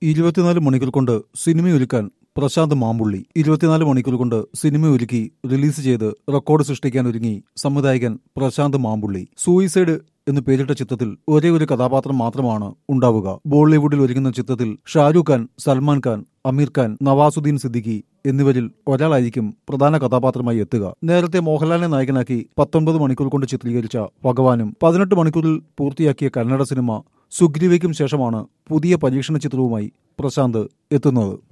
24 മണിക്കൂർ കൊണ്ട് സിനിമയൊരുക്കാൻ പ്രശാന്ത് മാമ്പുള്ളി 24 മണിക്കൂർ കൊണ്ട് സിനിമയൊരുക്കി റിലീസ് ചെയ്ത് റെക്കോർഡ് സൃഷ്ടിക്കാൻ ഒരുങ്ങി സംവിധായകൻ പ്രശാന്ത് മാമ്പുള്ളി. സൂയിസൈഡ് എന്ന് പേരിട്ട ചിത്രത്തിൽ ഒരേ ഒരു കഥാപാത്രം മാത്രമാണ് ഉണ്ടാവുക. ബോളിവുഡിൽ ഒരുങ്ങുന്ന ചിത്രത്തിൽ ഷാരൂഖ് ഖാൻ, സൽമാൻ ഖാൻ, അമീർ ഖാൻ, നവാസുദ്ദീൻ സിദ്ദിഖി എന്നിവരിൽ ഒരാളായിരിക്കും പ്രധാന കഥാപാത്രമായി എത്തുക. നേരത്തെ മോഹൻലാലിനെ നായകനാക്കി 19 മണിക്കൂർ കൊണ്ട് ചിത്രീകരിച്ച ഭഗവാനും 18 മണിക്കൂറിൽ പൂർത്തിയാക്കിയ കന്നഡ സിനിമ സുഗ്രീവയ്ക്കും ശേഷമാണ് പുതിയ പരീക്ഷണ ചിത്രവുമായി പ്രശാന്ത് എത്തുന്നത്.